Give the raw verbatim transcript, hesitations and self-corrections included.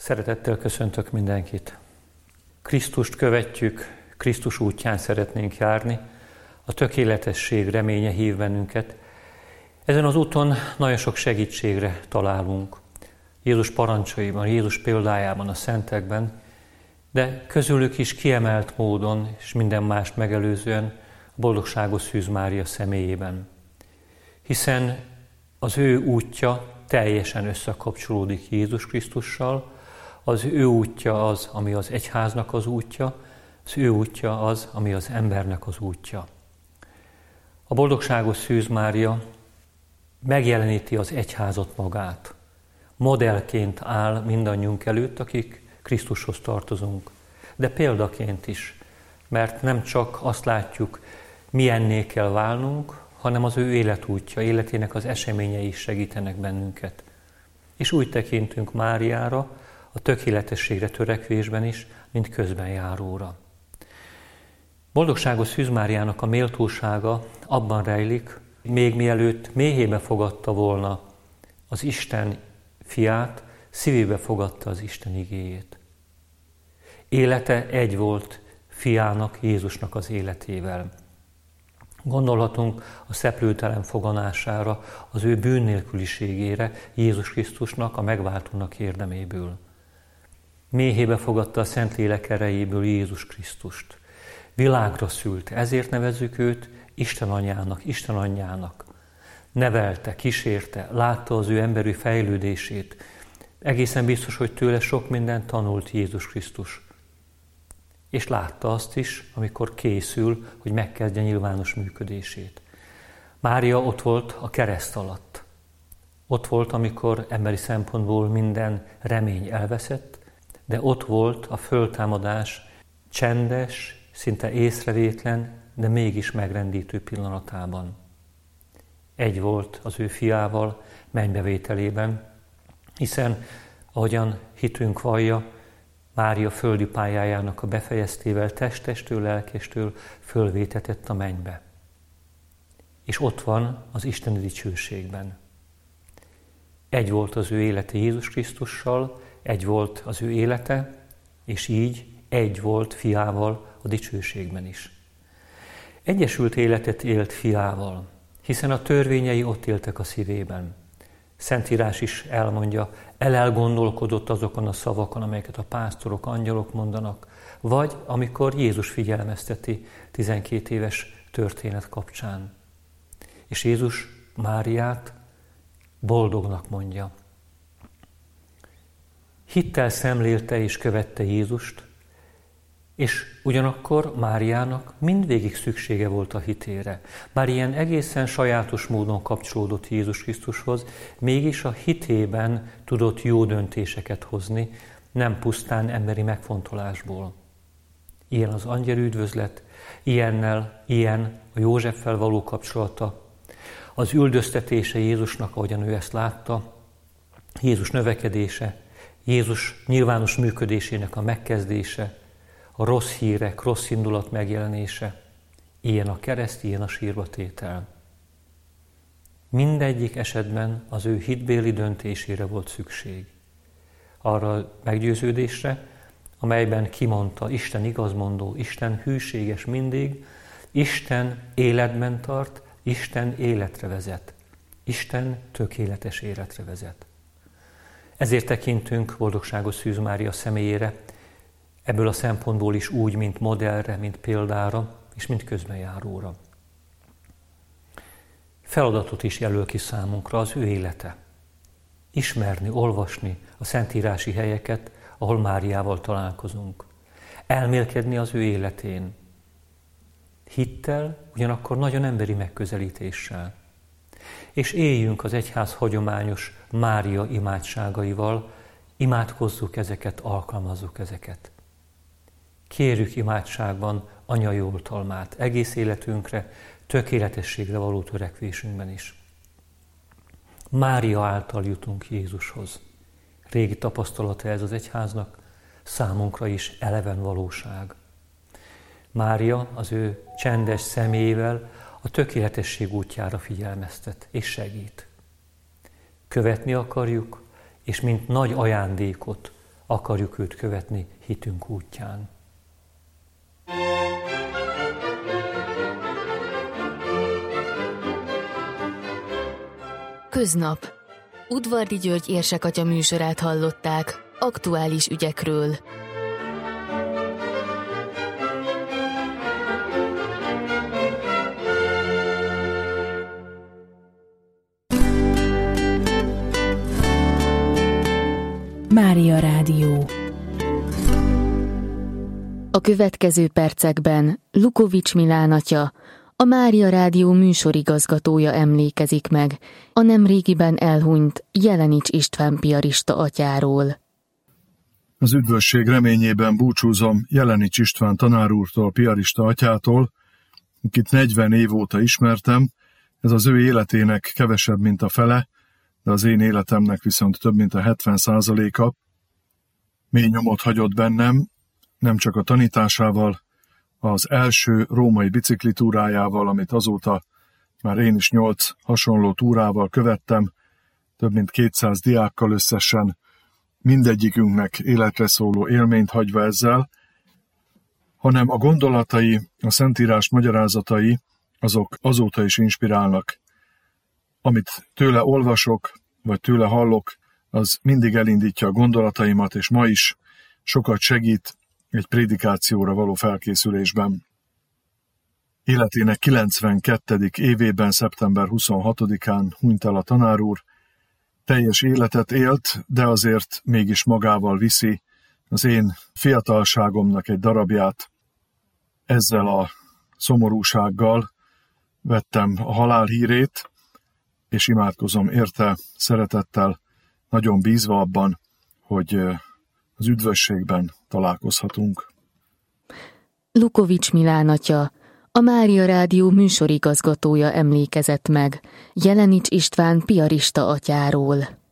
Szeretettel köszöntök mindenkit. Krisztust követjük, Krisztus útján szeretnénk járni, a tökéletesség reménye hív bennünket. Ezen az úton nagyon sok segítségre találunk. Jézus parancsaiban, Jézus példájában, a szentekben, de közülük is kiemelt módon és minden mást megelőzően a boldogságos Szűz Mária személyében. Hiszen az ő útja teljesen összekapcsolódik Jézus Krisztussal, az ő útja az, ami az egyháznak az útja, az ő útja az, ami az embernek az útja. A boldogságos Szűz Mária megjeleníti az egyházat magát. Modellként áll mindannyiunk előtt, akik Krisztushoz tartozunk, de példaként is, mert nem csak azt látjuk, milyenné kell válnunk, hanem az ő életútja, életének az eseményei is segítenek bennünket. És úgy tekintünk Máriára, a tökéletességre törekvésben is, mint közbenjáróra. Boldogságos Szűz Máriának a méltósága abban rejlik, még mielőtt méhébe fogadta volna az Isten fiát, szívébe fogadta az Isten igéjét. Élete egy volt fiának, Jézusnak az életével. Gondolhatunk a szeplőtelen foganására, az ő bűnnélküliségére, Jézus Krisztusnak, a megváltónak érdeméből. Méhébe fogadta a Szentlélek erejéből Jézus Krisztust. Világra szült, ezért nevezzük őt Isten anyának, Isten anyjának. Nevelte, kísérte, látta az ő emberi fejlődését. Egészen biztos, hogy tőle sok mindent tanult Jézus Krisztus. És látta azt is, amikor készül, hogy megkezdje nyilvános működését. Mária ott volt a kereszt alatt. Ott volt, amikor emberi szempontból minden remény elveszett, de ott volt a föltámadás csendes, szinte észrevétlen, de mégis megrendítő pillanatában. Egy volt az ő fiával mennybevételében, hiszen, ahogyan hitünk vallja, Mária földi pályájának a befejeztével testestől, lelkestől fölvétetett a mennybe. És ott van az isteni dicsőségben. Egy volt az ő élete Jézus Krisztussal, egy volt az ő élete, és így egy volt fiával a dicsőségben is. Egyesült életet élt fiával, hiszen a törvényei ott éltek a szívében. Szentírás is elmondja, elelgondolkodott azokon a szavakon, amelyeket a pásztorok, angyalok mondanak, vagy amikor Jézus figyelmezteti tizenkét éves történet kapcsán. És Jézus Máriát boldognak mondja. Hittel szemlélte és követte Jézust, és ugyanakkor Máriának mindvégig szüksége volt a hitére. Bár ilyen egészen sajátos módon kapcsolódott Jézus Krisztushoz, mégis a hitében tudott jó döntéseket hozni, nem pusztán emberi megfontolásból. Ilyen az angyel üdvözlet, ilyennel, ilyen a Józseffel való kapcsolata, az üldöztetése Jézusnak, ahogyan ő ezt látta, Jézus növekedése, Jézus nyilvános működésének a megkezdése, a rossz hírek, rossz indulat megjelenése, ilyen a kereszt, ilyen a sírba tétel. Mindegyik esetben az ő hitbéli döntésére volt szükség. Arra a meggyőződésre, amelyben kimondta Isten igazmondó, Isten hűséges mindig, Isten életben tart, Isten életre vezet, Isten tökéletes életre vezet. Ezért tekintünk boldogságos Szűz Mária személyére, ebből a szempontból is úgy, mint modellre, mint példára, és mint közbenjáróra. Feladatot is jelöl ki számunkra az ő élete. Ismerni, olvasni a szentírási helyeket, ahol Máriával találkozunk. Elmélkedni az ő életén. Hittel, ugyanakkor nagyon emberi megközelítéssel. És éljünk az egyház hagyományos Mária imádságaival, imádkozzuk ezeket, alkalmazzuk ezeket. Kérjük imádságban anyai oltalmát, egész életünkre, tökéletességre való törekvésünkben is. Mária által jutunk Jézushoz. Régi tapasztalata ez az egyháznak, számunkra is eleven valóság. Mária az ő csendes személyével a tökéletesség útjára figyelmeztet és segít. Követni akarjuk, és mint nagy ajándékot akarjuk őt követni hitünk útján. Köznap. Udvardi György érsekatya műsorát hallották, aktuális ügyekről. Mária Rádió. A következő percekben Lukovics Milán atya, a Mária Rádió műsorigazgatója emlékezik meg a nemrégiben elhunyt Jelenics István piarista atyáról. Az üdvösség reményében búcsúzom Jelenics István tanár úrtól, piarista atyától, akit negyven év óta ismertem. Ez az ő életének kevesebb, mint a fele, de az én életemnek viszont több, mint a hetven százaléka. Mély nyomot hagyott bennem, nem csak a tanításával, az első római biciklitúrájával, amit azóta már én is nyolc hasonló túrával követtem, több mint kétszáz diákkal összesen, mindegyikünknek életre szóló élményt hagyva ezzel, hanem a gondolatai, a Szentírás magyarázatai, azok azóta is inspirálnak. Amit tőle olvasok, vagy tőle hallok, az mindig elindítja a gondolataimat, és ma is sokat segít egy prédikációra való felkészülésben. Életének kilencvenkettedik évében, szeptember huszonhatodikán hunyt el a tanár úr. Teljes életet élt, de azért mégis magával viszi az én fiatalságomnak egy darabját. Ezzel a szomorúsággal vettem a halál hírét, és imádkozom érte szeretettel, nagyon bízva abban, hogy az üdvösségben találkozhatunk. Lukovics Milán atya, a Mária Rádió műsorigazgatója emlékezett meg Jelenics István piarista atyáról.